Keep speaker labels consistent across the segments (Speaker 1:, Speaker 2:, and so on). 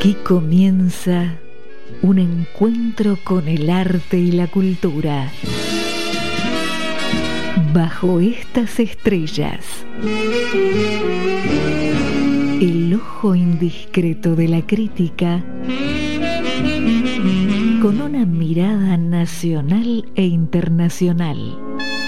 Speaker 1: Aquí comienza un encuentro con el arte y la cultura. Bajo estas estrellas, el ojo indiscreto de la crítica, con una mirada nacional e internacional.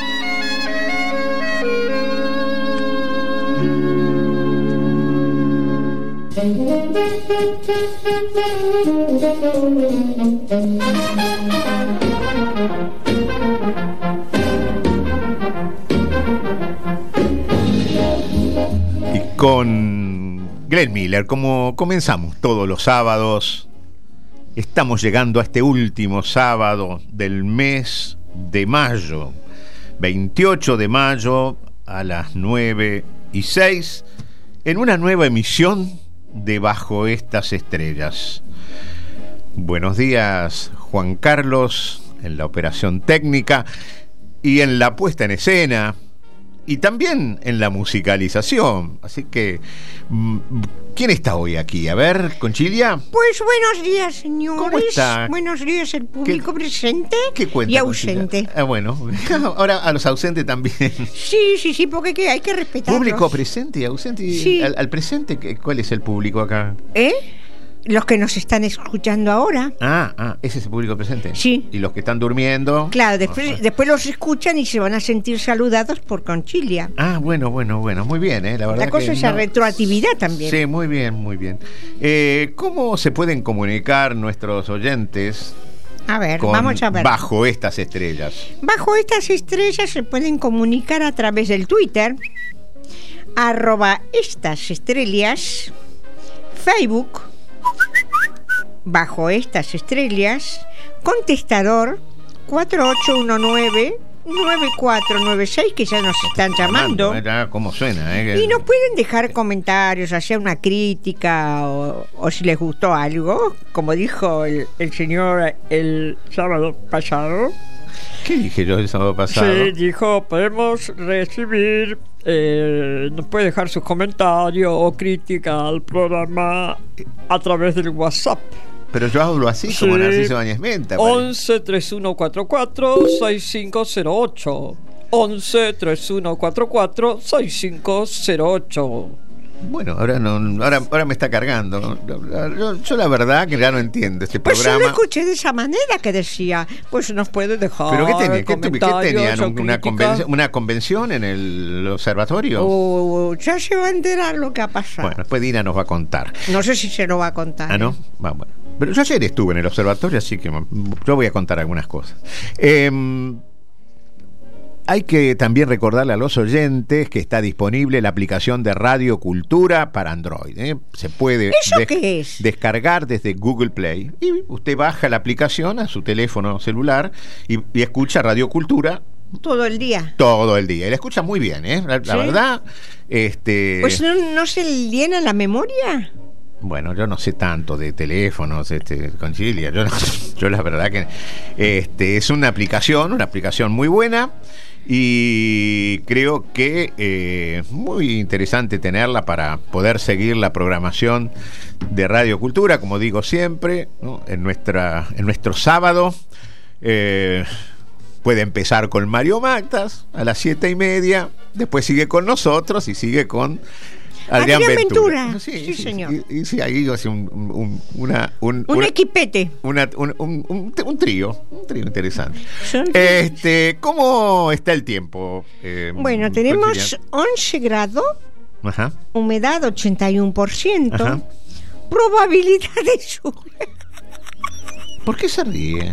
Speaker 2: Y con Glenn Miller, como comenzamos todos los sábados, estamos llegando a este último sábado del mes de mayo, 28 de mayo a las 9:06, en una nueva emisión de Bajo estas estrellas. Buenos días, Juan Carlos, en la operación técnica y en la puesta en escena y también en la musicalización. Así que, ¿quién está hoy aquí? A ver, Conchilia.
Speaker 3: Pues buenos días, señores.
Speaker 2: ¿Cómo está?
Speaker 3: Buenos días, el público presente
Speaker 2: ¿Qué cuenta,
Speaker 3: y ausente.
Speaker 2: Bueno, ahora a los ausentes también.
Speaker 3: Sí, porque ¿qué? Hay que respetarlos.
Speaker 2: Público presente y ausente.
Speaker 3: Sí.
Speaker 2: Al presente, ¿cuál es el público acá?
Speaker 3: Los que nos están escuchando ahora.
Speaker 2: Ese es el público presente.
Speaker 3: Sí.
Speaker 2: Y los que están durmiendo.
Speaker 3: Claro, después los escuchan y se van a sentir saludados por Conchilia.
Speaker 2: Bueno, muy bien, la verdad.
Speaker 3: La cosa es la retroactividad también.
Speaker 2: Sí, muy bien. ¿Cómo se pueden comunicar nuestros oyentes?
Speaker 3: A ver, vamos a ver.
Speaker 2: Bajo estas estrellas.
Speaker 3: Bajo estas estrellas se pueden comunicar a través del Twitter, @estasestrellas, Facebook, Bajo estas estrellas, contestador 4819-9496, que ya nos están llamando.
Speaker 2: ¿Cómo suena?
Speaker 3: Y nos pueden dejar comentarios, hacer una crítica o si les gustó algo, como dijo el señor el sábado pasado.
Speaker 2: ¿Qué dije yo el sábado pasado?
Speaker 4: Sí, dijo, podemos recibir, nos puede dejar sus comentarios o crítica al programa a través del WhatsApp.
Speaker 2: Pero yo hablo así, como
Speaker 4: sí.
Speaker 2: Narciso Báñez Menta.
Speaker 4: 11 3144 6508. 11 3144 6508.
Speaker 2: Bueno, ahora me está cargando. Yo la verdad que ya no entiendo este
Speaker 3: pues
Speaker 2: programa.
Speaker 3: Pues yo lo escuché de esa manera que decía, pues nos puede dejar.
Speaker 2: ¿Pero qué tenían? ¿Una convención en el observatorio?
Speaker 3: Ya se va a enterar lo que ha pasado.
Speaker 2: Bueno, después Dina nos va a contar.
Speaker 3: No sé si se lo va a contar.
Speaker 2: ¿No? Bueno. Pero yo ayer estuve en el observatorio, así que yo voy a contar algunas cosas. Hay que también recordarle a los oyentes que está disponible la aplicación de Radio Cultura para Android. Se puede
Speaker 3: ¿Qué es?
Speaker 2: descargar desde Google Play. Y usted baja la aplicación a su teléfono celular y escucha Radio Cultura.
Speaker 3: Todo el día.
Speaker 2: Y la escucha muy bien, la
Speaker 3: ¿Sí?
Speaker 2: verdad.
Speaker 3: Pues no se le llena la memoria.
Speaker 2: Bueno, yo no sé tanto de teléfonos, Conchilia. Yo la verdad que es una aplicación muy buena y creo que muy interesante tenerla para poder seguir la programación de Radio Cultura, como digo siempre, ¿no? En nuestro sábado. Puede empezar con Mario Mactas a las 7:30, después sigue con nosotros y sigue con Adrián Ventura.
Speaker 3: Sí, señor.
Speaker 2: Y sí, ahí hace un
Speaker 3: equipete.
Speaker 2: Un trío interesante. ¿Cómo está el tiempo?
Speaker 3: Bueno, tenemos 11 grados,
Speaker 2: ajá,
Speaker 3: humedad 81%,
Speaker 2: ajá,
Speaker 3: probabilidad de lluvia.
Speaker 2: ¿Por qué se ríe?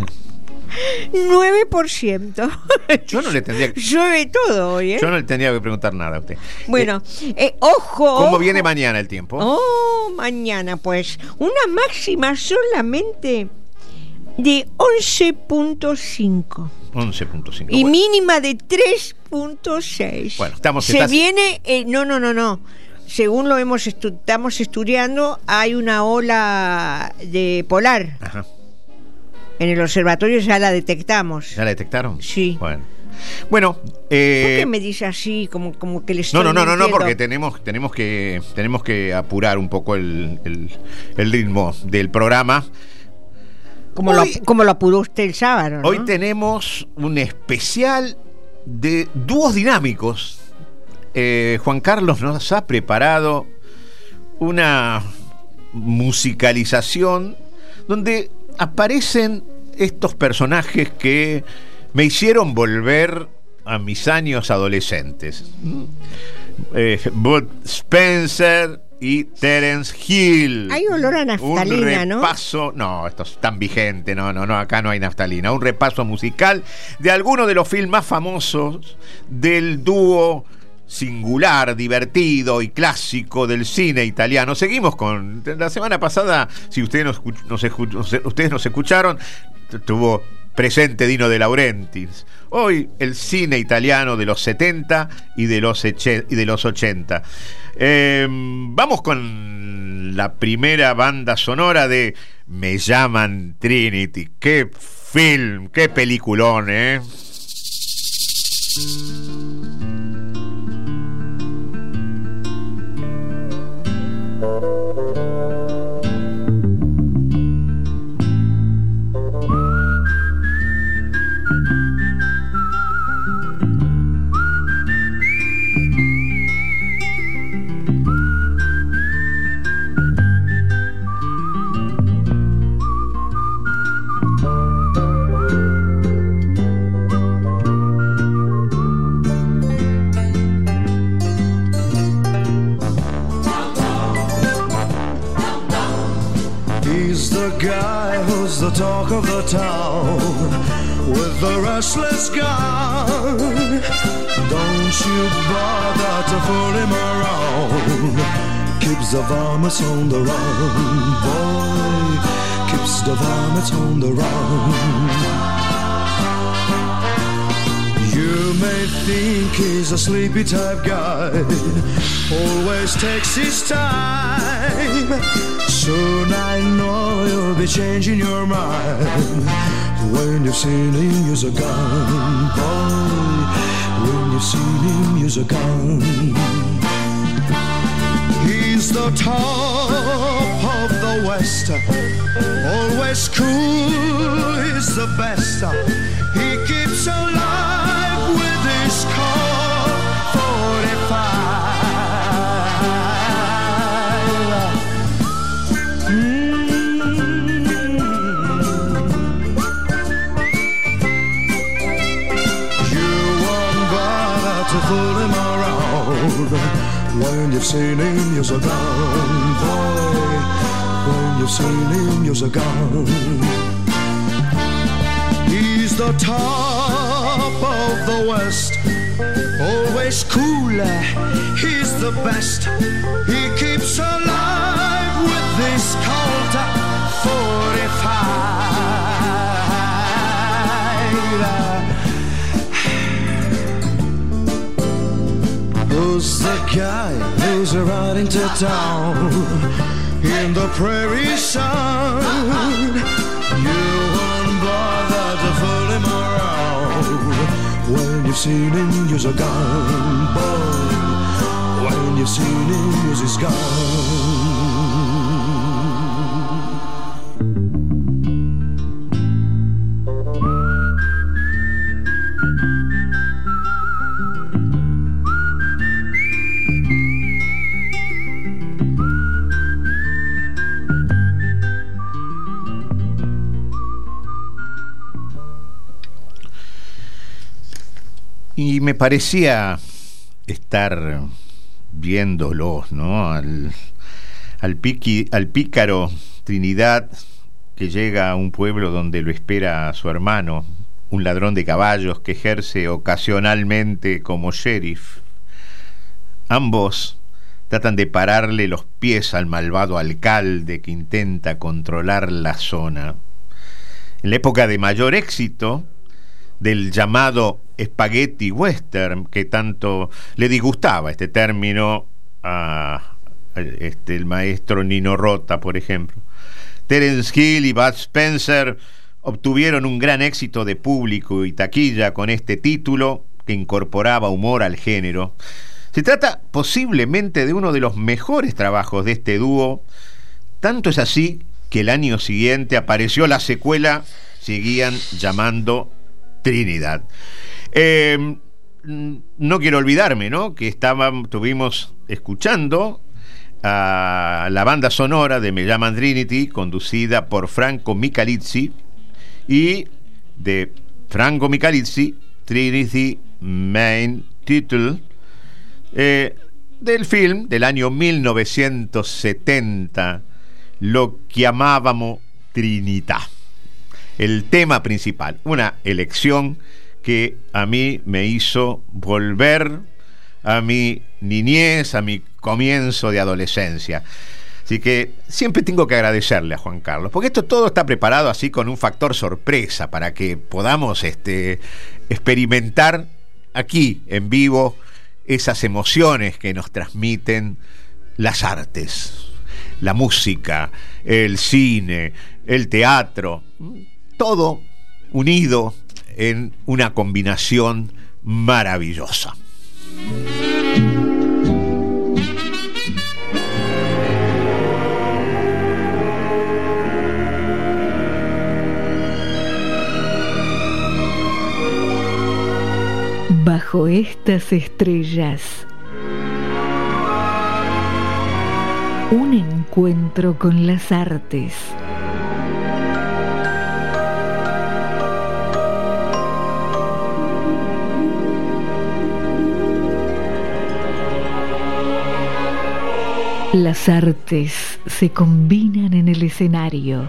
Speaker 3: 9%.
Speaker 2: Yo no le tendría que...
Speaker 3: Llueve todo hoy,
Speaker 2: Yo no le tendría que preguntar nada a usted.
Speaker 3: Bueno, ojo.
Speaker 2: ¿Cómo viene mañana el tiempo?
Speaker 3: Mañana, pues, una máxima solamente de 11.5.
Speaker 2: 11.5.
Speaker 3: Y mínima de 3.6.
Speaker 2: Bueno,
Speaker 3: viene... No. Según estamos estudiando, hay una ola de polar.
Speaker 2: Ajá.
Speaker 3: En el observatorio ya la detectamos.
Speaker 2: ¿Ya la detectaron?
Speaker 3: Sí.
Speaker 2: Bueno. Bueno,
Speaker 3: ¿Por qué me dice así, como que le estoy
Speaker 2: no, porque tenemos que apurar un poco el ritmo del programa.
Speaker 3: Como lo apuró usted el sábado, ¿no?
Speaker 2: Hoy tenemos un especial de dúos dinámicos. Juan Carlos nos ha preparado una musicalización donde aparecen estos personajes que me hicieron volver a mis años adolescentes. Bud Spencer y Terence Hill.
Speaker 3: Hay olor a naftalina,
Speaker 2: un repaso, ¿no? Esto es tan vigente, no, acá no hay naftalina. Un repaso musical de algunos de los films más famosos del dúo singular, divertido y clásico del cine italiano. Seguimos con la semana pasada, si ustedes nos escucharon, tuvo presente Dino De Laurentiis. Hoy el cine italiano de los 70 y de los 80. Vamos con la primera banda sonora de Me llaman Trinity. Qué film, qué peliculón, ¿eh?
Speaker 5: The talk of the town with the restless gun. Don't you bother to fool him around. Keeps the varmints on the run, boy. Keeps the varmints on the run. You may think he's a sleepy type guy, always takes his time. Soon I know you'll be changing your mind when you've seen him use a gun, boy. When you've seen him use a gun. He's the top of the West, always cool, he's the best. He keeps alive with his Colt 45. Fool him around when you've seen him use a gun, boy. When you've seen him use a gun. He's the top of the West, always cool, he's the best. He keeps alive with this Colt 45. Who's the guy who's riding to town in the prairie sun? You won't bother to fool him around when you've seen him use a gun, boy. When you've seen him use his gun.
Speaker 2: Y me parecía estar viéndolos, ¿no? Al pícaro Trinidad, que llega a un pueblo donde lo espera su hermano, un ladrón de caballos que ejerce ocasionalmente como sheriff. Ambos tratan de pararle los pies al malvado alcalde que intenta controlar la zona. En la época de mayor éxito del llamado spaghetti western, que tanto le disgustaba este término a el maestro Nino Rota, por ejemplo, Terence Hill y Bud Spencer obtuvieron un gran éxito de público y taquilla con este título que incorporaba humor al género. Se trata posiblemente de uno de los mejores trabajos de este dúo, tanto es así que el año siguiente apareció la secuela, seguían llamando Trinidad. No quiero olvidarme, ¿no?, que estuvimos escuchando a la banda sonora de Me llaman Trinity, conducida por Franco Michalizzi, y de Franco Michalizzi, Trinity Main Title, del film del año 1970, lo que llamábamos Trinità, el tema principal, una elección que a mí me hizo volver a mi niñez, a mi comienzo de adolescencia. Así que siempre tengo que agradecerle a Juan Carlos, porque esto todo está preparado así con un factor sorpresa para que podamos experimentar aquí en vivo esas emociones que nos transmiten las artes, la música, el cine, el teatro, todo unido en una combinación maravillosa.
Speaker 1: Bajo estas estrellas, un encuentro con las artes. Las artes se combinan en el escenario.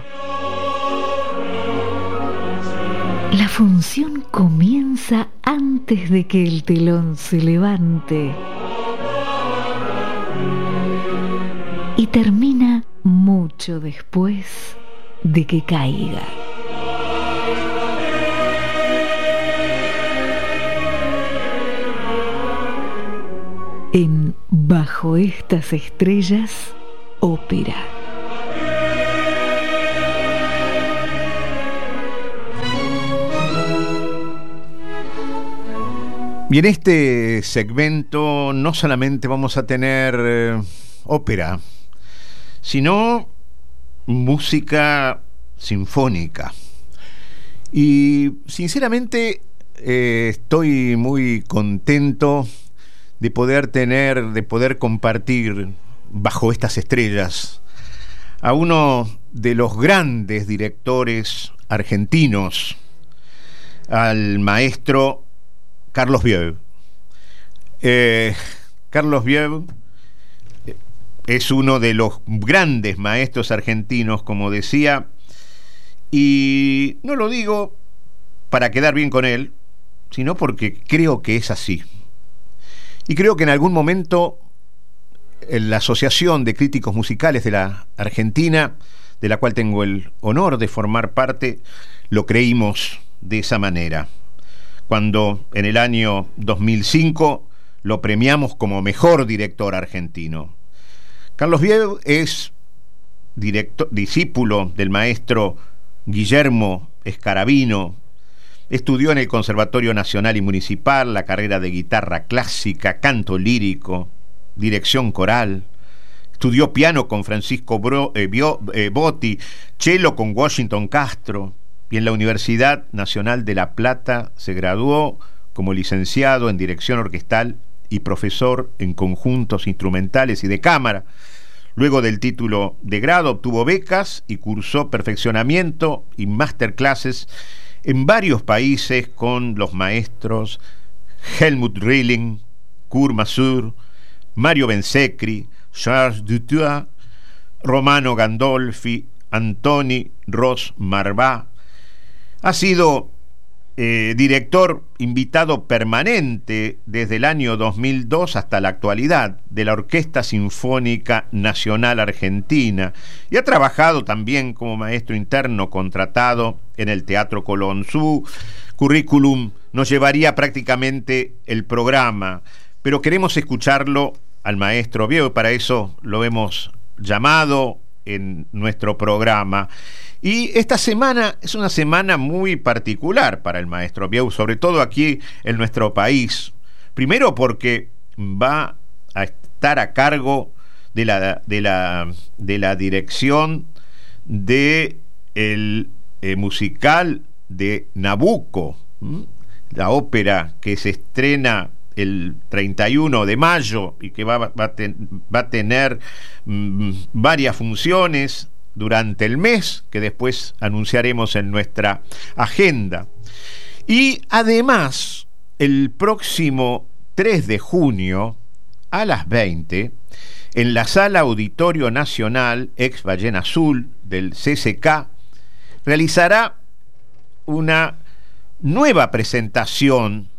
Speaker 1: La función comienza antes de que el telón se levante y termina mucho después de que caiga. En Bajo estas estrellas, ópera.
Speaker 2: Y en este segmento no solamente vamos a tener ópera, sino música sinfónica. Y sinceramente estoy muy contento de poder compartir bajo estas estrellas a uno de los grandes directores argentinos, al maestro Carlos Vieuve. Carlos Vieuve es uno de los grandes maestros argentinos, como decía, y no lo digo para quedar bien con él, sino porque creo que es así. Y creo que en algún momento en la Asociación de Críticos Musicales de la Argentina, de la cual tengo el honor de formar parte, lo creímos de esa manera, cuando en el año 2005 lo premiamos como mejor director argentino. Carlos Vieuve es discípulo del maestro Guillermo Scarabino. Estudió en el Conservatorio Nacional y Municipal la carrera de guitarra clásica, canto lírico, dirección coral. Estudió piano con Francisco Botti, cello con Washington Castro, y en la Universidad Nacional de La Plata se graduó como licenciado en dirección orquestal y profesor en conjuntos instrumentales y de cámara. Luego del título de grado obtuvo becas y cursó perfeccionamiento y masterclasses en varios países con los maestros Helmut Rilling, Kurt Masur, Mario Bensecri, Charles Dutoit, Romano Gandolfi, Antoni Ros Marvá. Ha sido director invitado permanente desde el año 2002 hasta la actualidad de la Orquesta Sinfónica Nacional Argentina y ha trabajado también como maestro interno contratado en el Teatro Colón. Su currículum nos llevaría prácticamente el programa, pero queremos escucharlo al maestro Vieuve, para eso lo hemos llamado en nuestro programa. Y esta semana es una semana muy particular para el maestro Bieu, sobre todo aquí en nuestro país. Primero porque va a estar a cargo de la dirección de el musical de Nabucco, la ópera que se estrena el 31 de mayo y que va a tener varias funciones durante el mes, que después anunciaremos en nuestra agenda. Y además, el próximo 3 de junio a las 20, en la Sala Auditorio Nacional ex Ballena Azul del CCK, realizará una nueva presentación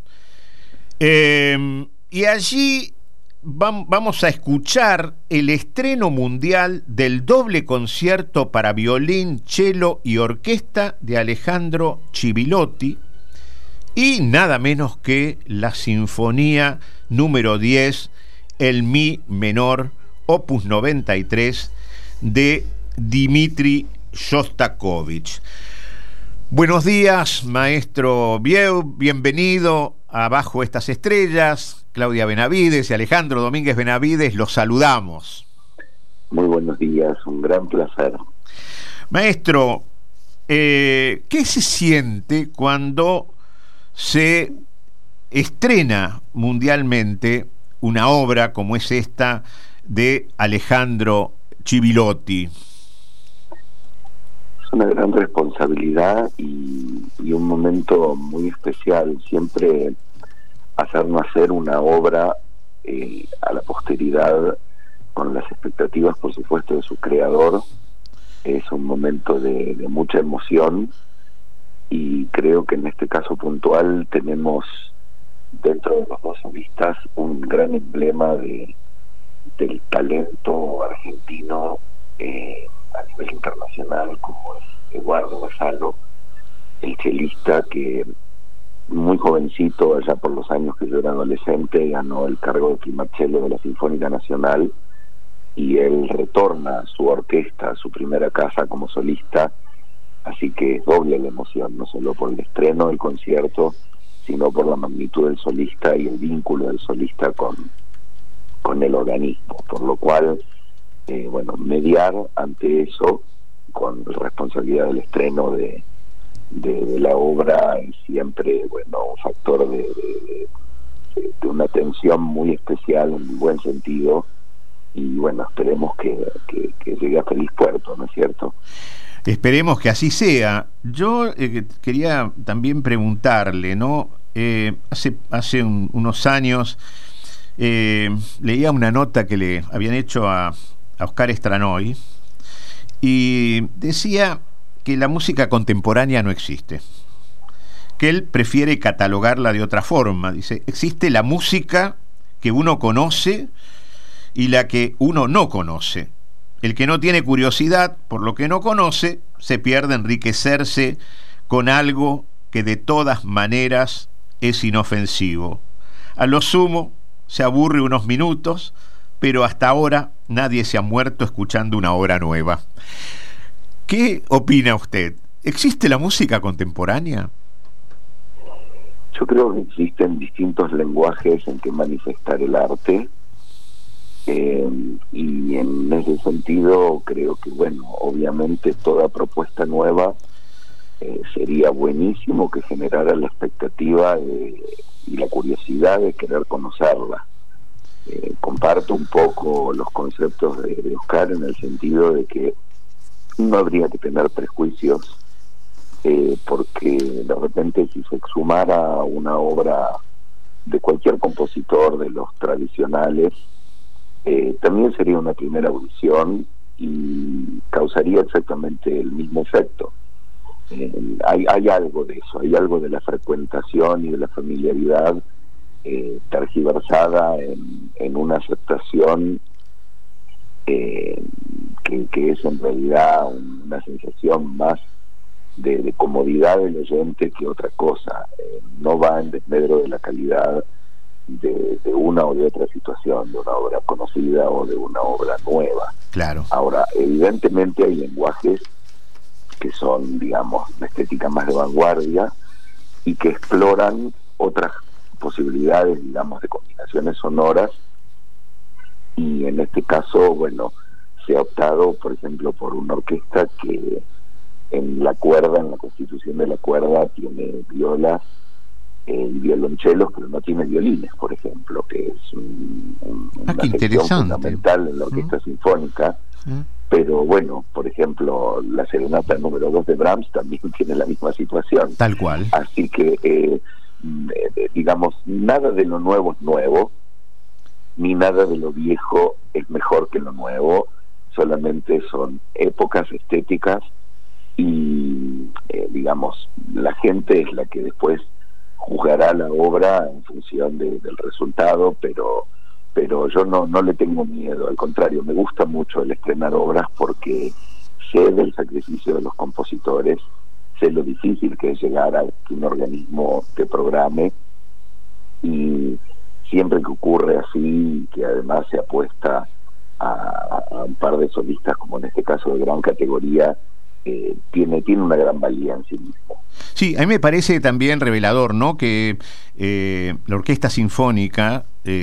Speaker 2: y allí vamos a escuchar el estreno mundial del doble concierto para violín, cello y orquesta de Alejandro Chivilotti y nada menos que la Sinfonía número 10, el Mi menor, opus 93, de Dmitri Shostakovich. Buenos días, maestro Bieu, bienvenido a Bajo estas Estrellas. Claudia Benavides y Alejandro Domínguez Benavides, los saludamos.
Speaker 6: Muy buenos días, un gran placer.
Speaker 2: Maestro, ¿qué se siente cuando se estrena mundialmente una obra como es esta de Alejandro Chivilotti?
Speaker 6: Es una gran responsabilidad y un momento muy especial. Siempre hacer nacer una obra a la posteridad con las expectativas, por supuesto, de su creador es un momento de mucha emoción, y creo que en este caso puntual tenemos dentro de los dos solistas un gran emblema del talento argentino a nivel internacional, como es Eduardo Basalo, el chelista que muy jovencito, allá por los años que yo era adolescente, ganó el cargo de primarcello de la Sinfónica Nacional, y él retorna a su orquesta, a su primera casa como solista, así que es doble la emoción, no solo por el estreno del concierto, sino por la magnitud del solista y el vínculo del solista con el organismo, por lo cual mediar ante eso con la responsabilidad del estreno de la obra es siempre un factor de una tensión muy especial en un buen sentido, y esperemos que llegue a feliz puerto, ¿no es cierto?
Speaker 2: Esperemos que así sea. Yo quería también preguntarle, ¿no? Hace unos años leía una nota que le habían hecho a Oscar Stranoy, y decía que la música contemporánea no existe, que él prefiere catalogarla de otra forma. Dice, existe la música que uno conoce y la que uno no conoce. El que no tiene curiosidad por lo que no conoce se pierde enriquecerse con algo que de todas maneras es inofensivo. A lo sumo se aburre unos minutos, pero hasta ahora nadie se ha muerto escuchando una obra nueva. ¿Qué opina usted? ¿Existe la música contemporánea?
Speaker 6: Yo creo que existen distintos lenguajes en que manifestar el arte, y en ese sentido creo que obviamente toda propuesta nueva sería buenísimo que generara la expectativa y la curiosidad de querer conocerla. Comparto un poco los conceptos de Oscar, en el sentido de que no habría que tener prejuicios, porque de repente si se exhumara una obra de cualquier compositor de los tradicionales, también sería una primera audición y causaría exactamente el mismo efecto. Hay algo de eso, hay algo de la frecuentación y de la familiaridad tergiversada en una aceptación que es en realidad una sensación más de comodidad del oyente que otra cosa. No va en desmedro de la calidad de una o de otra situación, de una obra conocida o de una obra nueva.
Speaker 2: Claro.
Speaker 6: Ahora, evidentemente hay lenguajes que son, digamos, de estética más de vanguardia y que exploran otras posibilidades, digamos, de combinaciones sonoras. Y en este caso, bueno, se ha optado, por ejemplo, por una orquesta que en la cuerda, en la constitución de la cuerda, tiene violas y violonchelos, pero no tiene violines, por ejemplo, que es una sección fundamental en la orquesta sinfónica. Pero bueno, por ejemplo, la serenata número 2 de Brahms también tiene la misma situación.
Speaker 2: Tal cual.
Speaker 6: Así que, digamos, nada de lo nuevo es nuevo, ni nada de lo viejo es mejor que lo nuevo, solamente son épocas estéticas y, digamos, la gente es la que después juzgará la obra en función del resultado, pero yo no le tengo miedo, al contrario, me gusta mucho el estrenar obras porque sé del sacrificio de los compositores, sé lo difícil que es llegar a que un organismo te programe, y siempre que ocurre así, que además se apuesta a un par de solistas, como en este caso de gran categoría, tiene una gran valía en sí mismo.
Speaker 2: Sí, a mí me parece también revelador, ¿no?, que la Orquesta Sinfónica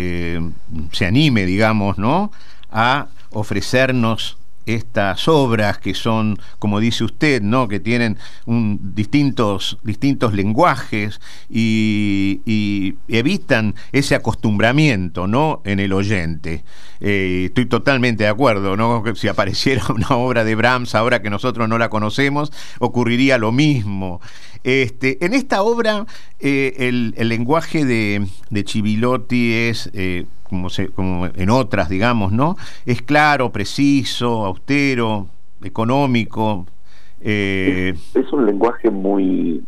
Speaker 2: se anime, digamos, ¿no?, a ofrecernos estas obras que son, como dice usted, ¿no?, que tienen distintos lenguajes y evitan ese acostumbramiento, ¿no?, en el oyente. Estoy totalmente de acuerdo, ¿no?, que si apareciera una obra de Brahms ahora que nosotros no la conocemos, ocurriría lo mismo. En esta obra el lenguaje de Chivilotti es como en otras, digamos, ¿no?, es claro, preciso, austero, económico.
Speaker 6: Es un lenguaje muy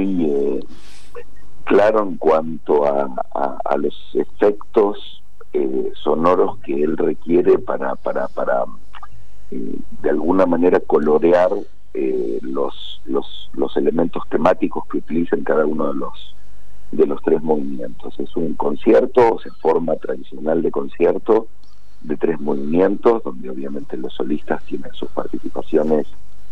Speaker 6: claro en cuanto a los efectos sonoros que él requiere para de alguna manera colorear los elementos temáticos que utiliza en cada uno de los tres movimientos. Es un concierto, o sea, forma tradicional de concierto de 3 movimientos, donde obviamente los solistas tienen sus participaciones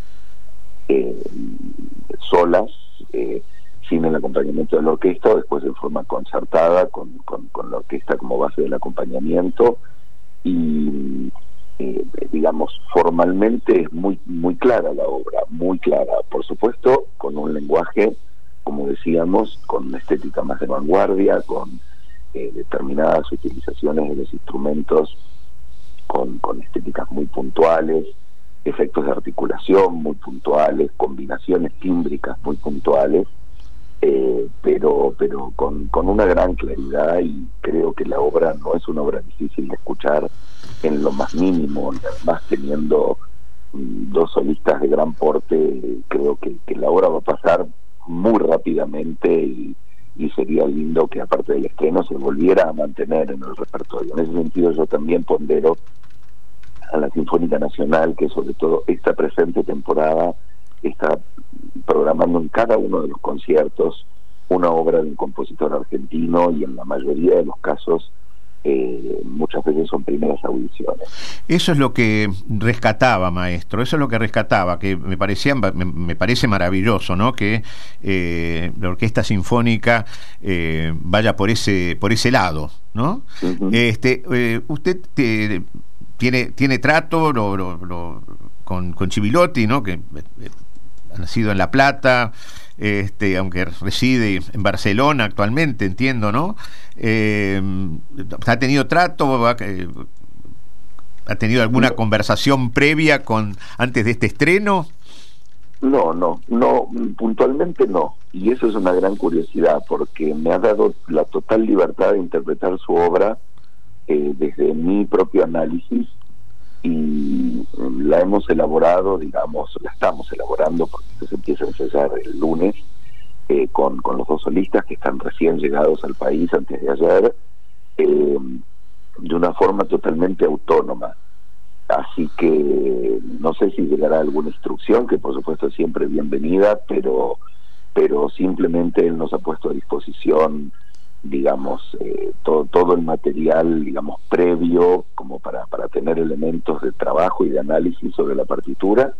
Speaker 6: solas, sin el acompañamiento de la orquesta, o después en forma concertada con la orquesta como base del acompañamiento. Y digamos, formalmente es muy clara la obra, muy clara, por supuesto, con un lenguaje, como decíamos, con una estética más de vanguardia, con determinadas utilizaciones de los instrumentos, con estéticas muy puntuales, efectos de articulación muy puntuales, combinaciones tímbricas muy puntuales, pero con una gran claridad, y creo que la obra no es una obra difícil de escuchar en lo más mínimo, y además teniendo 2 solistas de gran porte, creo que la obra va a pasar muy rápidamente, y sería lindo que aparte del estreno se volviera a mantener en el repertorio. En ese sentido yo también pondero a la Sinfónica Nacional, que sobre todo esta presente temporada está programando en cada uno de los conciertos una obra de un compositor argentino, y en la mayoría de los casos muchas veces son primeras audiciones.
Speaker 2: Eso es lo que rescataba, maestro, eso es lo que rescataba, que me parece maravilloso, ¿no?, que la Orquesta Sinfónica vaya por ese lado, ¿no? Uh-huh. Usted tiene trato con Chivilotti, ¿no?, que ha nacido en La Plata, aunque reside en Barcelona actualmente, entiendo, ¿no? ¿Ha tenido trato? ¿Ha tenido alguna conversación previa antes de este estreno?
Speaker 6: No, puntualmente no. Y eso es una gran curiosidad, porque me ha dado la total libertad de interpretar su obra desde mi propio análisis, y la hemos elaborado, digamos, la estamos elaborando, porque se empieza a ensayar el lunes con los 2 solistas que están recién llegados al país antes de ayer, de una forma totalmente autónoma. Así que no sé si llegará alguna instrucción, que por supuesto es siempre bienvenida, pero simplemente él nos ha puesto a disposición, digamos, todo el material, digamos, previo, como para tener elementos de trabajo y de análisis sobre la partitura,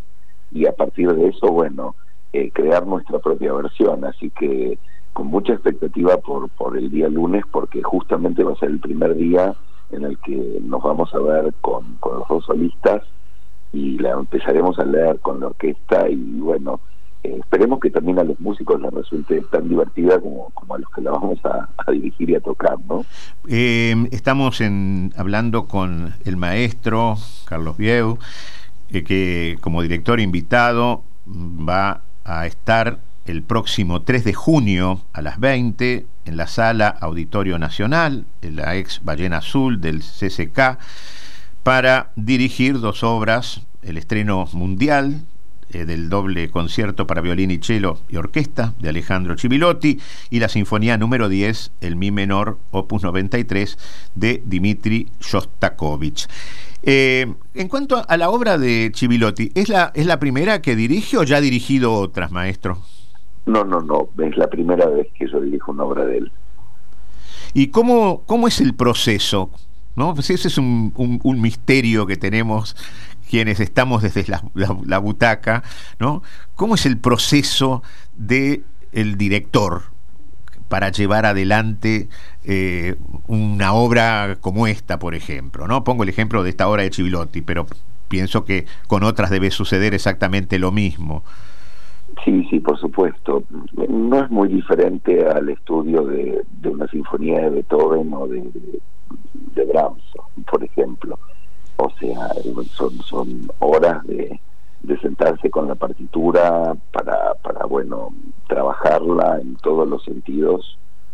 Speaker 6: y a partir de eso, bueno, crear nuestra propia versión. Así que con mucha expectativa por el día lunes, porque justamente va a ser el primer día en el que nos vamos a ver con los dos solistas y la empezaremos a leer con la orquesta, y bueno, esperemos que también a los músicos les resulte tan divertida como a los que la vamos a dirigir y a tocar, ¿no?
Speaker 2: Estamos hablando con el maestro Carlos Vieu, que como director invitado va a estar el próximo 3 de junio a las 20 en la Sala Auditorio Nacional, en la ex Ballena Azul del CCK, para dirigir dos obras: el estreno mundial del doble concierto para violín y cello y orquesta de Alejandro Chivilotti, y la Sinfonía número 10, el Mi menor, opus 93, de Dmitri Shostakovich. En cuanto a la obra de Chivilotti, ¿es la primera que dirige o ya ha dirigido otras, maestro?
Speaker 6: No, es la primera vez que yo dirijo una obra de él.
Speaker 2: ¿Y cómo es el proceso? ¿No? Pues ese es un misterio que tenemos quienes estamos desde la butaca, ¿no? ¿Cómo es el proceso del director para llevar adelante una obra como esta, por ejemplo, ¿no? Pongo el ejemplo de esta obra de Chivilotti, pero pienso que con otras debe suceder exactamente lo mismo.
Speaker 6: Sí, por supuesto. No es muy diferente al estudio de una sinfonía de Beethoven o de Brahms, por ejemplo. O sea, son horas de sentarse con la partitura para bueno, trabajarla en todos los sentidos,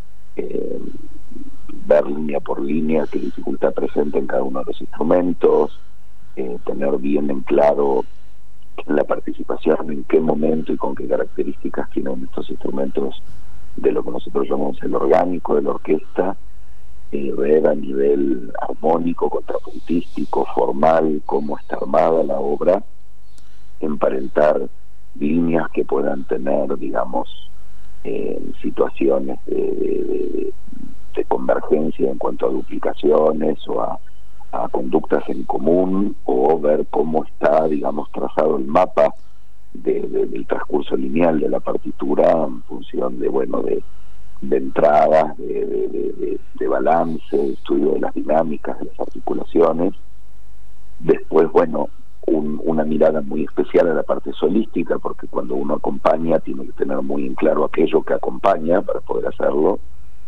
Speaker 6: ver línea por línea qué dificultad presenta en cada uno de los instrumentos, tener bien en claro la participación, en qué momento y con qué características tienen estos instrumentos de lo que nosotros llamamos el orgánico de la orquesta, ver a nivel armónico, contrapuntístico, formal, cómo está armada la obra, emparentar líneas que puedan tener, digamos, situaciones de convergencia en cuanto a duplicaciones o a conductas en común, o ver cómo está, digamos, trazado el mapa del transcurso lineal de la partitura en función de, bueno, de entradas, de balance, estudio de las dinámicas, de las articulaciones. Después, bueno, una mirada muy especial a la parte solística, porque cuando uno acompaña tiene que tener muy en claro aquello que acompaña para poder hacerlo.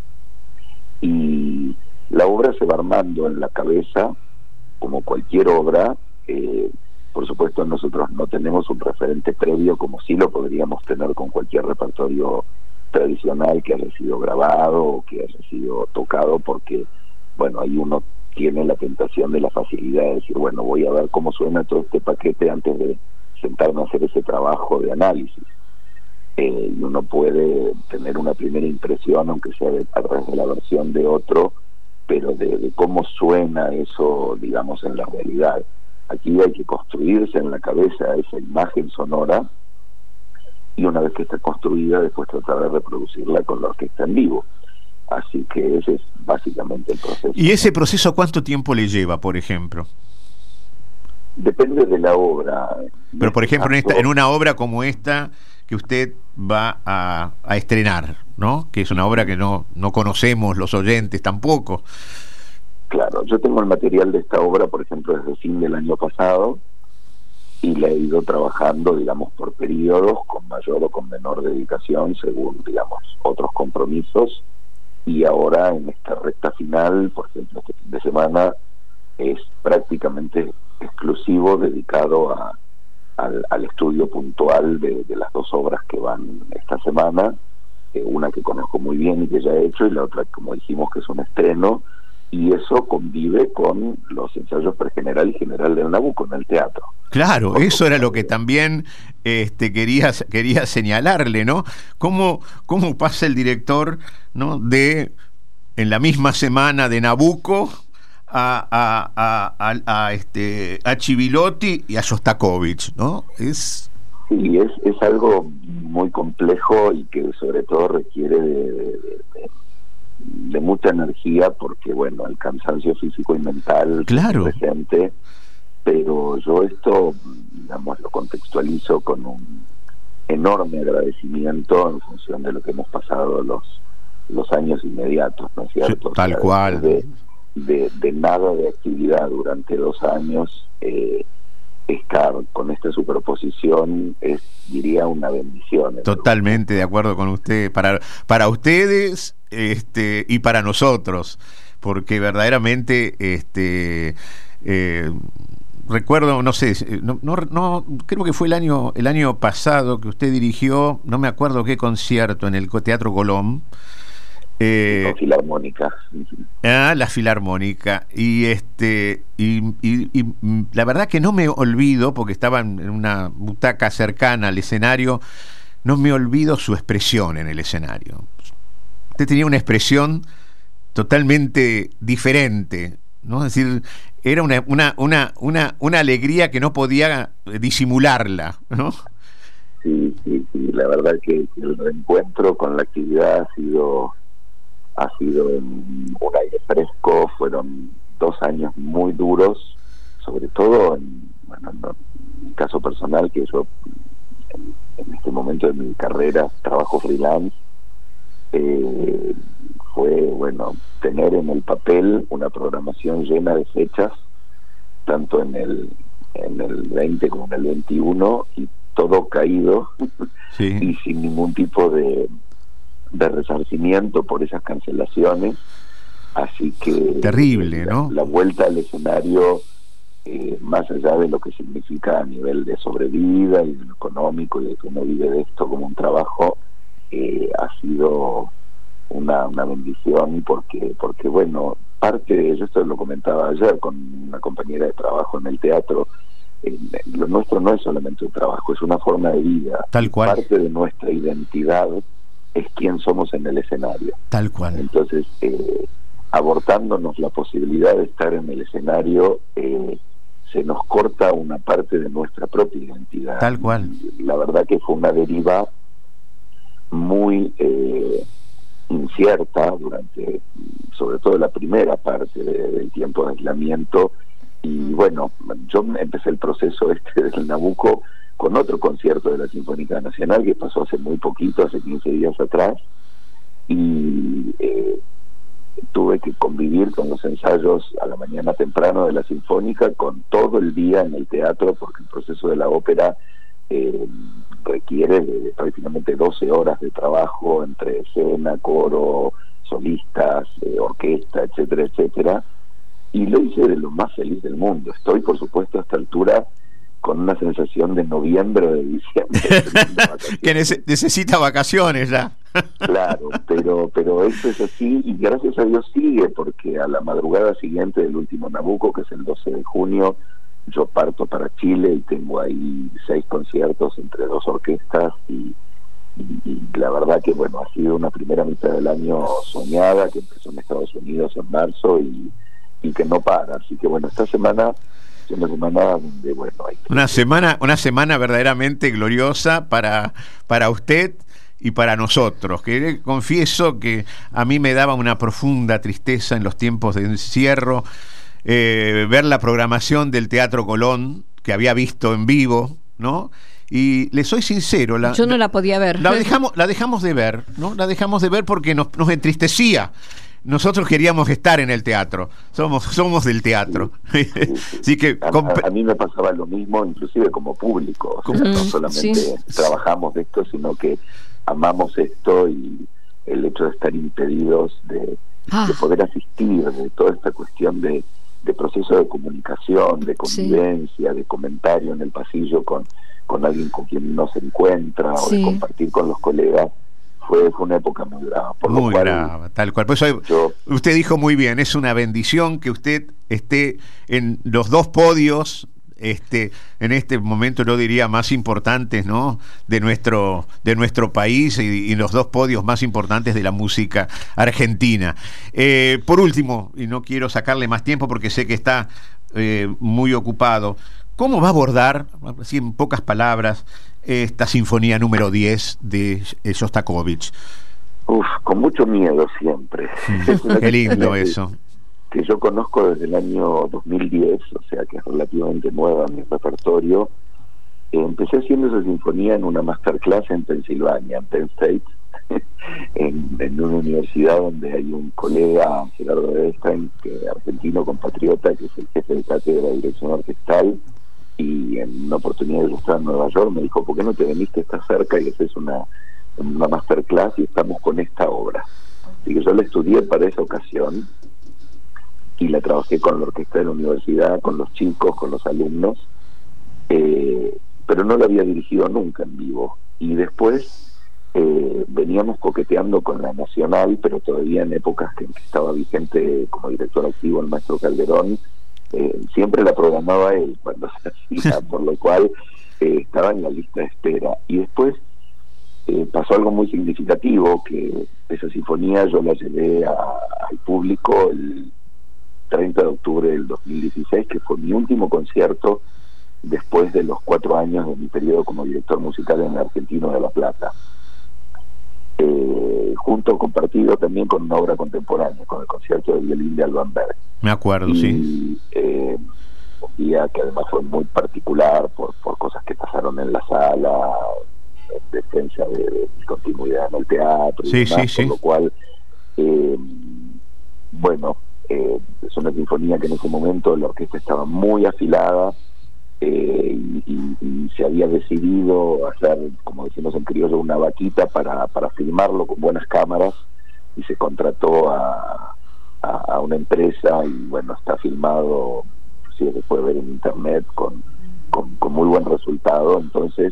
Speaker 6: Y la obra se va armando en la cabeza, como cualquier obra. Por supuesto, nosotros no tenemos un referente previo como sí lo podríamos tener con cualquier repertorio tradicional que haya sido grabado o que haya sido tocado, porque, bueno, ahí uno tiene la tentación de la facilidad de decir, bueno, voy a ver cómo suena todo este paquete antes de sentarme a hacer ese trabajo de análisis. Y uno puede tener una primera impresión, aunque sea a través de la versión de otro, pero de cómo suena eso, digamos, en la realidad. Aquí hay que construirse en la cabeza esa imagen sonora, y una vez que está construida, después tratar de reproducirla con la orquesta en vivo. Así que ese es básicamente el proceso.
Speaker 2: ¿Y ese proceso cuánto tiempo le lleva, por ejemplo?
Speaker 6: Depende de la obra.
Speaker 2: Pero, por ejemplo, en una obra como esta que usted va a estrenar, ¿no? Que es una obra que no conocemos los oyentes tampoco.
Speaker 6: Claro, yo tengo el material de esta obra, por ejemplo, desde fin del año pasado, y la he ido trabajando, digamos, por periodos, con mayor o con menor dedicación, según, digamos, otros compromisos. Y ahora, en esta recta final, por ejemplo, este fin de semana, es prácticamente exclusivo dedicado al estudio puntual de las dos obras que van esta semana, una que conozco muy bien y que ya he hecho, y la otra, como dijimos, que es un estreno, y eso convive con los ensayos pregeneral y general del Nabucco en el teatro.
Speaker 2: Claro, eso era lo que también quería señalarle, ¿no? ¿Cómo pasa el director, ¿no?, de en la misma semana de Nabucco a Chivilotti y a Shostakovich, ¿no? Sí,
Speaker 6: es algo muy complejo y que sobre todo requiere de mucha energía, porque, bueno, el cansancio físico y mental,
Speaker 2: claro,
Speaker 6: presente, pero yo esto, digamos, lo contextualizo con un enorme agradecimiento en función de lo que hemos pasado los años inmediatos, ¿no es cierto?
Speaker 2: Tal cual.
Speaker 6: De nada de actividad durante 2 años, estar con esta superposición es, diría, una bendición.
Speaker 2: Totalmente de acuerdo con usted, para ustedes y para nosotros, porque verdaderamente recuerdo, no sé, no creo que fue el año pasado que usted dirigió, no me acuerdo qué concierto, en el Teatro Colón.
Speaker 6: Con Filarmónica.
Speaker 2: La Filarmónica. Y la verdad que no me olvido, porque estaba en una butaca cercana al escenario, no me olvido su expresión en el escenario. Usted tenía una expresión totalmente diferente, ¿no? Es decir, era una alegría que no podía disimularla, ¿no?
Speaker 6: Sí, la verdad que el reencuentro con la actividad ha sido un aire fresco. Fueron 2 años muy duros, sobre todo en mi caso personal, que yo en este momento de mi carrera trabajo freelance. Fue tener en el papel una programación llena de fechas, tanto en el 20 como en el 21, y todo caído, sí. Y sin ningún tipo de resarcimiento por esas cancelaciones. Así que
Speaker 2: terrible, ¿no?
Speaker 6: La vuelta al escenario, más allá de lo que significa a nivel de sobrevida y de lo económico, y de que uno vive de esto como un trabajo, ha sido una bendición, porque parte de ello, esto lo comentaba ayer con una compañera de trabajo en el teatro, lo nuestro no es solamente un trabajo, es una forma de vida.
Speaker 2: Tal cual.
Speaker 6: Parte de nuestra identidad es quién somos en el escenario.
Speaker 2: Tal cual.
Speaker 6: Entonces, abortándonos la posibilidad de estar en el escenario, se nos corta una parte de nuestra propia identidad.
Speaker 2: Tal cual.
Speaker 6: La verdad que fue una deriva muy incierta durante, sobre todo, la primera parte del tiempo de aislamiento. Y yo empecé el proceso del Nabucco con otro concierto de la Sinfónica Nacional que pasó hace muy poquito, hace 15 días atrás, y tuve que convivir con los ensayos a la mañana temprano de la Sinfónica, con todo el día en el teatro, porque el proceso de la ópera requiere de prácticamente 12 horas de trabajo entre escena, coro, solistas, orquesta, etcétera, etcétera, y lo hice de lo más feliz del mundo. Estoy, por supuesto, a esta altura con una sensación de noviembre o de diciembre
Speaker 2: que necesita vacaciones ya.
Speaker 6: Claro, pero esto es así, y gracias a Dios sigue, porque a la madrugada siguiente del último Nabucco, que es el 12 de junio, yo parto para Chile y tengo ahí 6 conciertos entre 2 orquestas, y la verdad que ha sido una primera mitad del año soñada, que empezó en Estados Unidos en marzo y que no para. Así que esta semana es una semana donde hay
Speaker 2: una semana verdaderamente gloriosa para usted y para nosotros, que confieso que a mí me daba una profunda tristeza en los tiempos de encierro ver la programación del Teatro Colón, que había visto en vivo, ¿no? Y le soy sincero,
Speaker 7: yo no la podía ver.
Speaker 2: La dejamos de ver, ¿no? La dejamos de ver porque nos entristecía. Nosotros queríamos estar en el teatro, somos del teatro.
Speaker 6: Sí.
Speaker 2: Así que
Speaker 6: a mí me pasaba lo mismo, inclusive como público. O sea, no solamente trabajamos de esto, sino que amamos esto, y el hecho de estar impedidos de poder asistir, de toda esta cuestión de proceso de comunicación, de convivencia, de comentario en el pasillo con alguien con quien no se encuentra, o de compartir con los colegas, fue una época muy brava.
Speaker 2: Muy brava, tal cual. Por eso usted dijo muy bien, es una bendición que usted esté en los 2 podios, en este momento yo diría más importantes, ¿no?, de nuestro país, y los 2 podios más importantes de la música argentina. Por último, y no quiero sacarle más tiempo porque sé que está muy ocupado, ¿cómo va a abordar, así en pocas palabras, esta sinfonía número 10 de Shostakovich?
Speaker 6: Con mucho miedo siempre.
Speaker 2: Qué lindo eso.
Speaker 6: que yo conozco desde el año 2010, o sea que es relativamente nueva en mi repertorio. Empecé haciendo esa sinfonía en una masterclass en Pensilvania, en Penn State, en una universidad donde hay un colega, Gerardo Edelstein, que es argentino compatriota, que es el jefe de cátedra de dirección orquestal, y en una oportunidad de estar en Nueva York me dijo, ¿por qué no te veniste, estás cerca y haces una masterclass y estamos con esta obra? Así que yo la estudié para esa ocasión y la trabajé con la orquesta de la universidad, con los chicos, con los alumnos, pero no la había dirigido nunca en vivo. Y después veníamos coqueteando con la Nacional, pero todavía en épocas en que estaba vigente como director activo el maestro Calderón. Siempre la programaba él cuando se hacía, por lo cual estaba en la lista de espera. Y después pasó algo muy significativo, que esa sinfonía yo la llevé al público el 30 de octubre del 2016, que fue mi último concierto después de los 4 años de mi periodo como director musical en el Argentino de La Plata. Compartido también con una obra contemporánea, con el concierto de violín de Alban Berg.
Speaker 2: Me acuerdo, sí.
Speaker 6: Un día que además fue muy particular por cosas que pasaron en la sala, en defensa de continuidad en el teatro, y demás, por lo cual, es una sinfonía que en ese momento la orquesta estaba muy afilada, y se había decidido hacer, como decimos en criollo, una vaquita para filmarlo con buenas cámaras, y se contrató a una empresa, y bueno, está filmado, si se puede ver en internet, con muy buen resultado. Entonces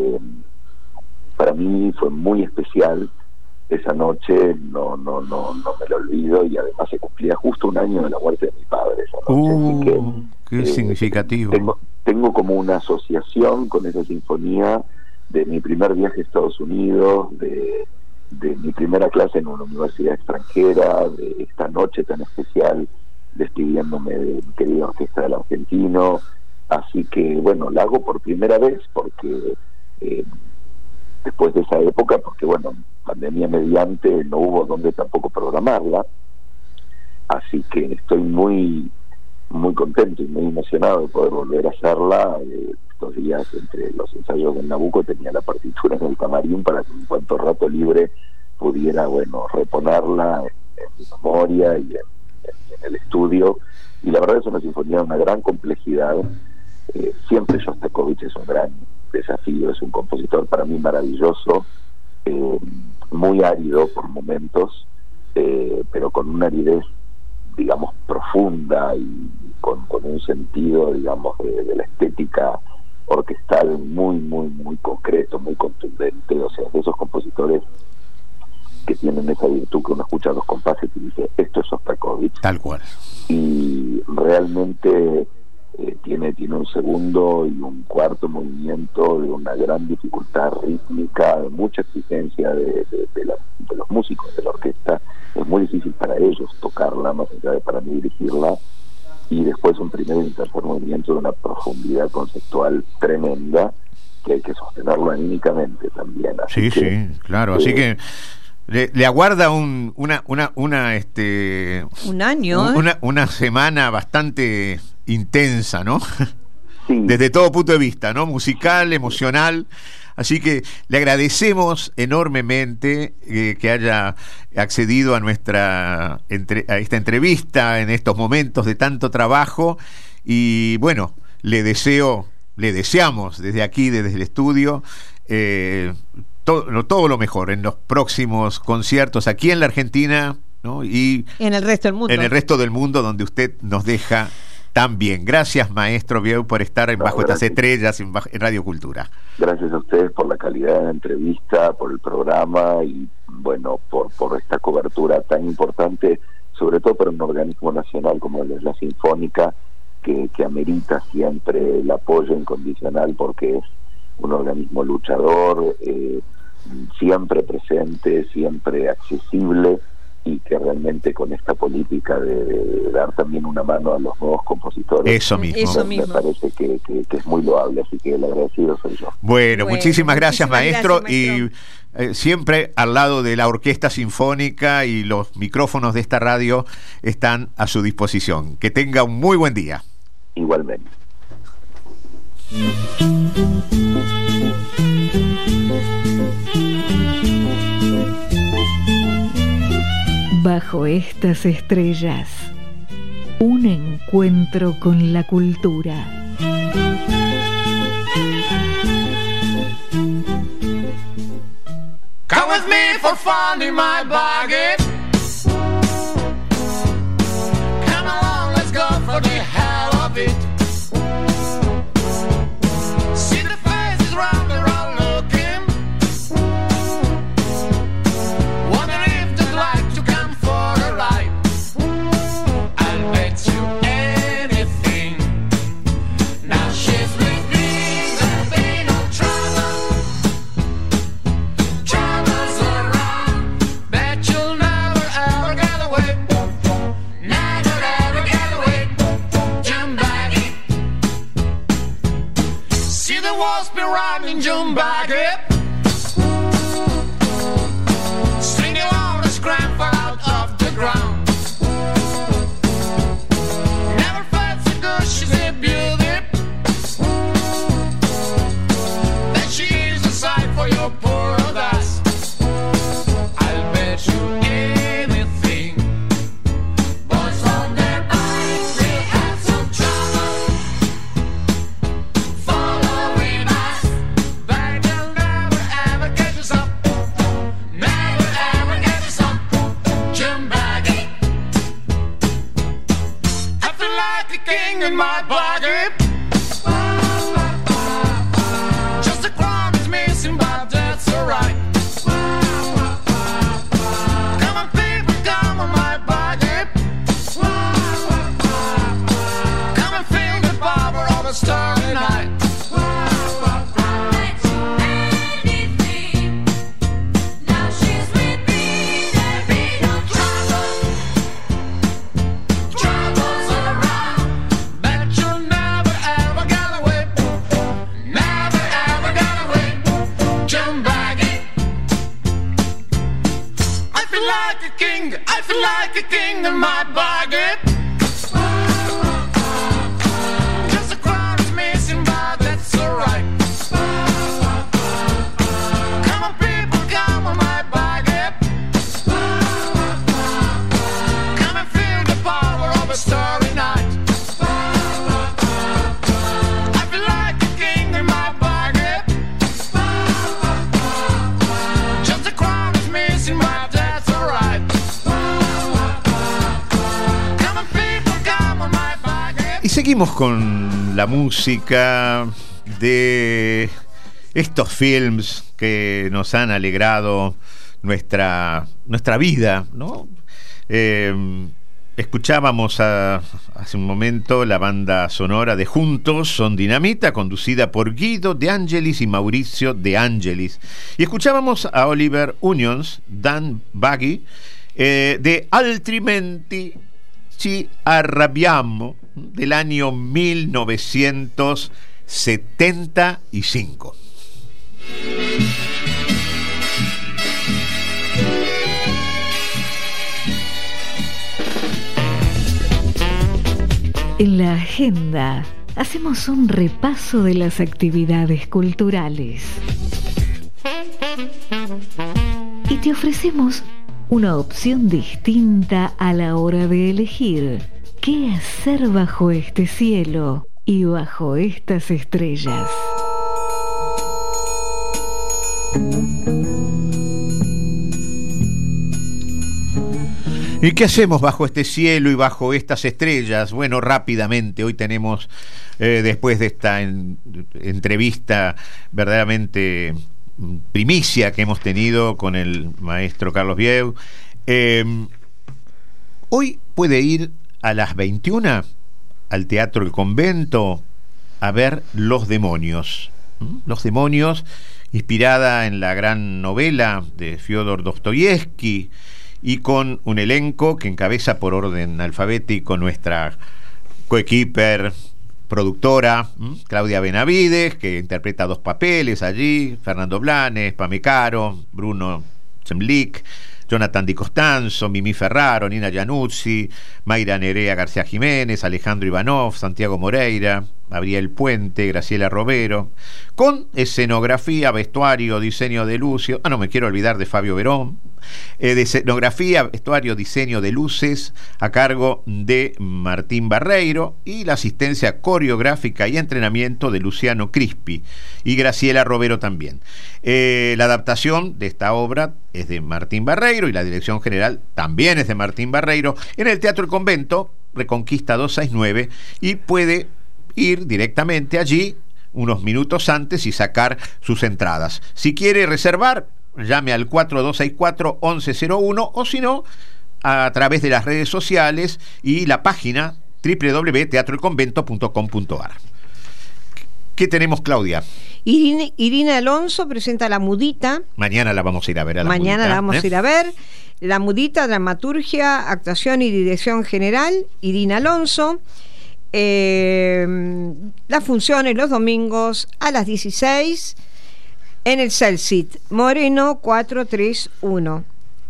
Speaker 6: para mí fue muy especial esa noche, no me lo olvido, y además se cumplía justo 1 año de la muerte de mi padre esa noche, así que
Speaker 2: qué significativo.
Speaker 6: Tengo como una asociación con esa sinfonía de mi primer viaje a Estados Unidos, de mi primera clase en una universidad extranjera, de esta noche tan especial despidiéndome de mi querida orquesta del Argentino. Así que bueno, la hago por primera vez porque después de esa época, porque bueno, pandemia mediante, no hubo donde tampoco programarla, así que estoy muy contento y muy emocionado de poder volver a hacerla. Estos días, entre los ensayos del Nabucco, tenía la partitura en el camarín para que en cuanto rato libre pudiera, reponerla en mi memoria y en el estudio. Y la verdad es una sinfonía de una gran complejidad. Siempre Shostakovich es un gran desafío, es un compositor para mí maravilloso, muy árido por momentos, pero con una aridez, digamos, profunda, y con un sentido, digamos, de la estética orquestal muy concreto, muy contundente. O sea, de esos compositores que tienen esa virtud que uno escucha los compases y dice, esto es Shostakovich.
Speaker 2: Tal cual.
Speaker 6: Y realmente tiene un segundo y un cuarto movimiento de una gran dificultad rítmica, de mucha exigencia de los músicos de la orquesta. Es muy difícil para ellos tocarla, más allá de para mí dirigirla. Y después un primer y tercer movimiento de una profundidad conceptual tremenda, que hay que sostenerlo anímicamente también. Así
Speaker 2: sí, claro. Así que le aguarda un año, una semana bastante intensa, ¿no?
Speaker 6: Sí.
Speaker 2: Desde todo punto de vista, ¿no? Musical, emocional. Así que le agradecemos enormemente que haya accedido a a esta entrevista en estos momentos de tanto trabajo, y bueno, le deseamos desde aquí, desde el estudio, todo lo mejor en los próximos conciertos aquí en la Argentina, ¿no? Y
Speaker 7: en el resto del mundo.
Speaker 2: En el resto del mundo, donde usted nos deja también. Gracias, maestro Bieu, por estar bajo estas estrellas en Radio Cultura.
Speaker 6: Gracias a ustedes por la calidad de la entrevista, por el programa, y bueno, por esta cobertura tan importante, sobre todo para un organismo nacional como es la Sinfónica, que amerita siempre el apoyo incondicional, porque es un organismo luchador, siempre presente, siempre accesible, y que realmente con esta política de dar también una mano a los nuevos compositores,
Speaker 2: eso mismo.
Speaker 6: Me parece que es muy loable, así que el agradecido soy yo.
Speaker 2: Bueno, muchísimas gracias, maestro, y siempre al lado de la Orquesta Sinfónica, y los micrófonos de esta radio están a su disposición. Que tenga un muy buen día.
Speaker 6: Igualmente.
Speaker 1: Bajo estas estrellas, un encuentro con la cultura.
Speaker 5: Come with me for fun in my buggy. Come along, let's go for the hell of it. See the faces round and round looking. Wonder if they'd like to come for a ride. I'll bet you anything. Now she's with me, there'll be no trouble. Troubles around, bet you'll never ever get away. Never ever get away. Jump baggy. See the walls be running, jump baggy. String along the scramble out of the ground. Never felt so good, she's a beauty. Then she is a sight for your poor old ass. I'll bet you anything. Boys on their bikes, they have some trouble. Following us, but they'll never ever get us up. Never ever get us up. Jump baggy. I feel like a king in my buggy. Just the crown is missing, but that's alright. Come on, people, come on my buggy. Come and feel the power of a starry night. Now she's with me, there be no trouble. Troubles around, bet you'll never ever get away. Never ever get away. Jump baggy. I feel like a king, I feel like a king in my buggy. Just the crown is missing, but that's alright. Come on, people, come on my buggy. Come and feel the power of a starry night. I feel like a king in my buggy. Just the crown is missing, but that's alright. Come on, people, come on my buggy.
Speaker 2: Y seguimos con la música de estos films que nos han alegrado nuestra vida, ¿no? Escuchábamos hace un momento la banda sonora de Juntos Son Dinamita, conducida por Guido De Angelis y Mauricio De Angelis. Y escuchábamos a Oliver Onions, Dan Baggy, de Altrimenti ci arrabbiamo, del año 1975.
Speaker 1: En la agenda hacemos un repaso de las actividades culturales y te ofrecemos una opción distinta a la hora de elegir qué hacer bajo este cielo y bajo estas estrellas.
Speaker 2: ¿Y qué hacemos bajo este cielo y bajo estas estrellas? Bueno, rápidamente, hoy tenemos, después de esta entrevista verdaderamente primicia que hemos tenido con el maestro Carlos Vieu, hoy puede ir a las 21 al Teatro El Convento a ver Los Demonios. Los Demonios, inspirada en la gran novela de Fyodor Dostoyevsky, y con un elenco que encabeza por orden alfabético nuestra coequiper, productora, Claudia Benavides, que interpreta 2 papeles allí, Fernando Blanes, Pame Caro, Bruno Zemlik, Jonathan Di Costanzo, Mimi Ferraro, Nina Januzzi, Mayra Nerea García Jiménez, Alejandro Ivanov, Santiago Moreira, Gabriel Puente, Graciela Robero, con escenografía, vestuario, diseño de luces, no me quiero olvidar de Fabio Verón, de escenografía, vestuario, diseño de luces a cargo de Martín Barreiro y la asistencia coreográfica y entrenamiento de Luciano Crispi y Graciela Robero también. La adaptación de esta obra es de Martín Barreiro y la dirección general también es de Martín Barreiro en el Teatro El Convento, Reconquista 269, y puede ir directamente allí unos minutos antes y sacar sus entradas. Si quiere reservar, llame al 4264-1101 o si no, a través de las redes sociales y la página www.teatroelconvento.com.ar. ¿Qué tenemos, Claudia?
Speaker 3: Irina Alonso presenta La Mudita.
Speaker 2: Mañana la vamos a ir a ver.
Speaker 3: Mañana la vamos a ir a ver. La Mudita, dramaturgia, actuación y dirección general, Irina Alonso. Las funciones los domingos a las 16 en el Celsit Moreno 431.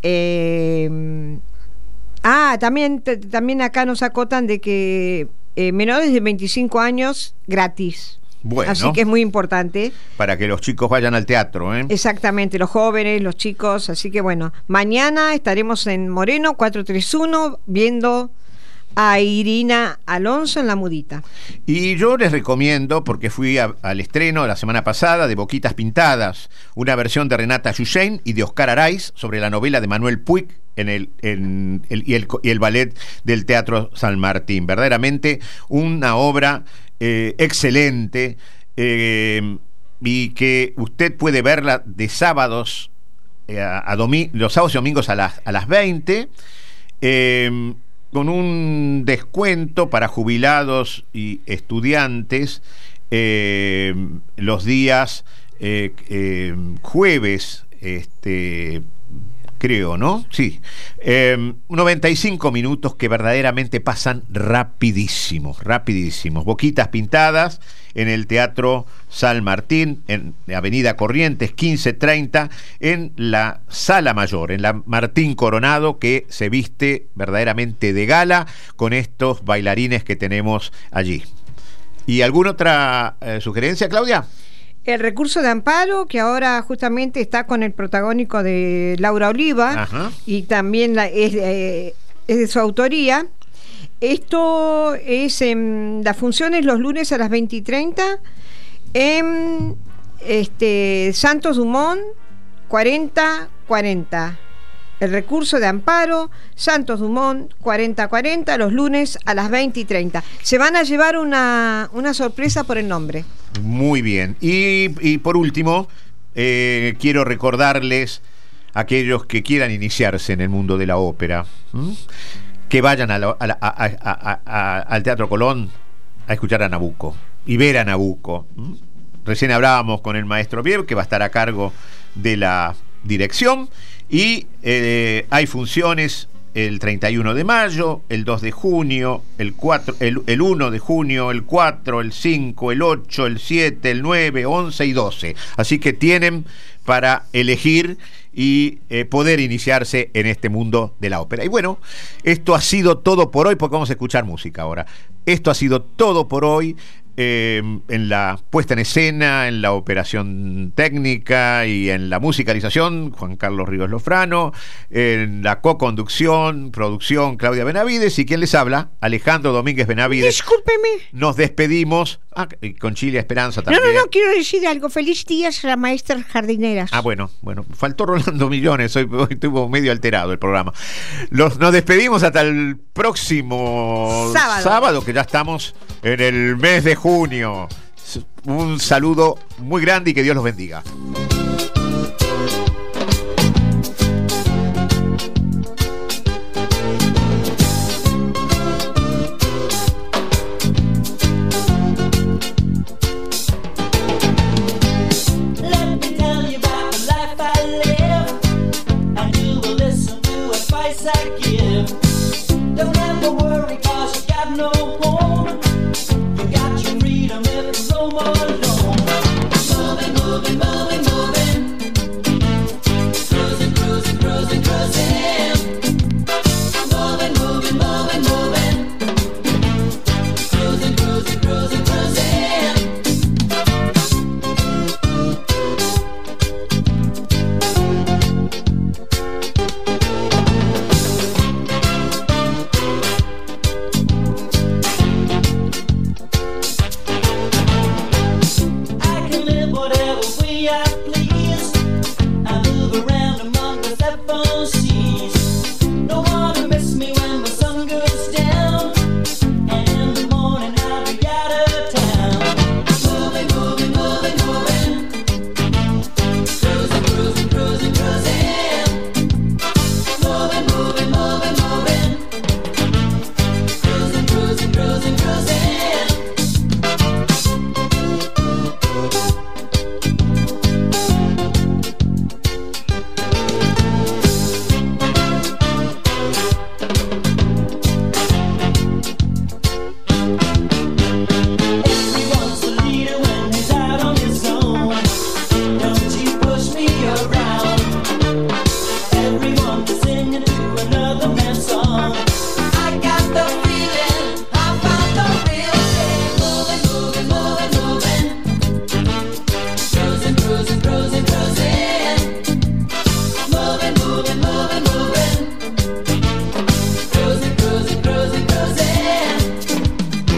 Speaker 3: También acá nos acotan de que menores de 25 años gratis.
Speaker 2: Bueno,
Speaker 3: así que es muy importante
Speaker 2: para que los chicos vayan al teatro, ¿eh?
Speaker 3: Exactamente, los jóvenes, los chicos. Así que bueno, mañana estaremos en Moreno 431 viendo a Irina Alonso en La Mudita.
Speaker 2: Y yo les recomiendo, porque fui al estreno la semana pasada de Boquitas Pintadas, una versión de Renata Yusein y de Oscar Araiz sobre la novela de Manuel Puig y el ballet del Teatro San Martín. Verdaderamente una obra excelente, y que usted puede verla de sábados los sábados y domingos a las 20, con un descuento para jubilados y estudiantes los días jueves, creo, ¿no? Sí. 95 minutos que verdaderamente pasan rapidísimos. Boquitas Pintadas en el Teatro San Martín, en Avenida Corrientes 1530, en la Sala Mayor, en la Martín Coronado, que se viste verdaderamente de gala con estos bailarines que tenemos allí. ¿Y alguna otra sugerencia, Claudia?
Speaker 3: El recurso de amparo, que ahora justamente está con el protagónico de Laura Oliva. Ajá. Y también es de su autoría. Esto es las funciones los lunes a las 20:30 en Santos Dumont 4040. El recurso de amparo, Santos Dumont 4040, los lunes a las 20:30. Se van a llevar una sorpresa por el nombre.
Speaker 2: Muy bien. Y por último, quiero recordarles a aquellos que quieran iniciarse en el mundo de la ópera, que vayan al Teatro Colón a escuchar a Nabucco y ver a Nabucco. Recién hablábamos con el maestro Bier, que va a estar a cargo de la dirección, y hay funciones el 31 de mayo, el 2 de junio, el 1 de junio, el 4, el 5, el 8, el 7, el 9, 11 y 12. Así que tienen para elegir y poder iniciarse en este mundo de la ópera. Y bueno, esto ha sido todo por hoy, porque vamos a escuchar música ahora. Esto ha sido todo por hoy. En la puesta en escena, en la operación técnica y en la musicalización, Juan Carlos Ríos Lofrano, en la co-conducción, producción, Claudia Benavides, y quien les habla, Alejandro Domínguez Benavides.
Speaker 3: Discúlpeme.
Speaker 2: Nos despedimos, y con Chilia Esperanza también.
Speaker 3: No, quiero decir algo. Feliz días a las maestras jardineras.
Speaker 2: Bueno, faltó Rolando Millones, hoy estuvo medio alterado el programa. Nos despedimos hasta el próximo sábado, que ya estamos en el mes de junio. Un saludo muy grande y que Dios los bendiga.
Speaker 7: Don't ever worry, 'cause you got no home. You got your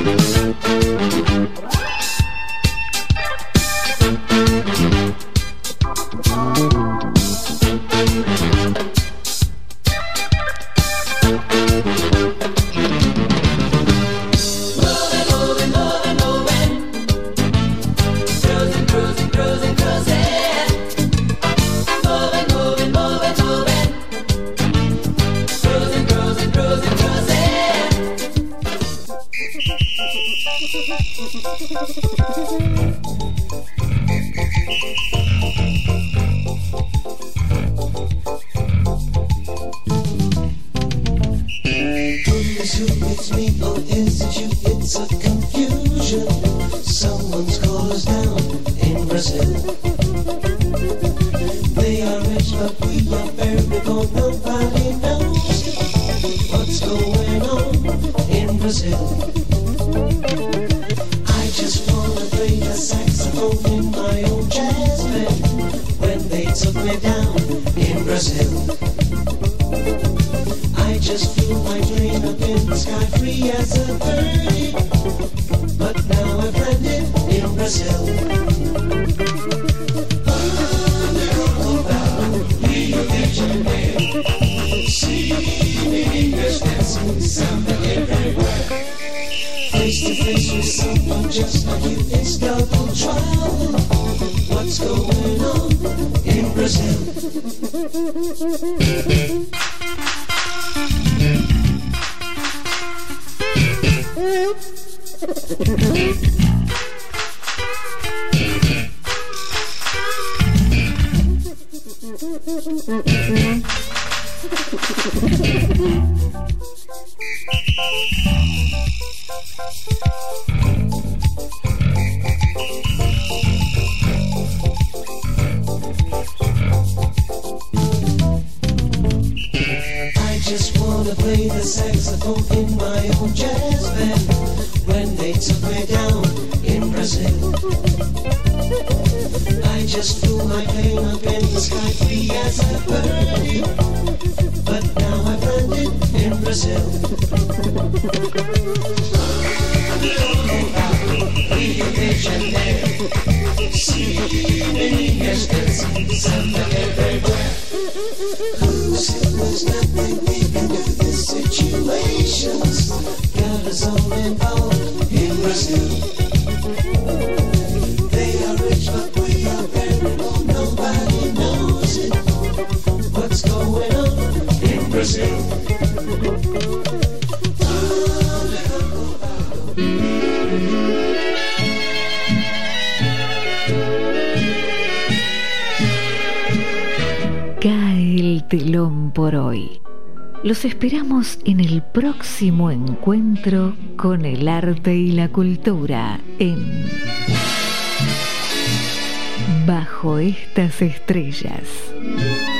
Speaker 1: Los esperamos en el próximo encuentro con el arte y la cultura en Bajo estas estrellas.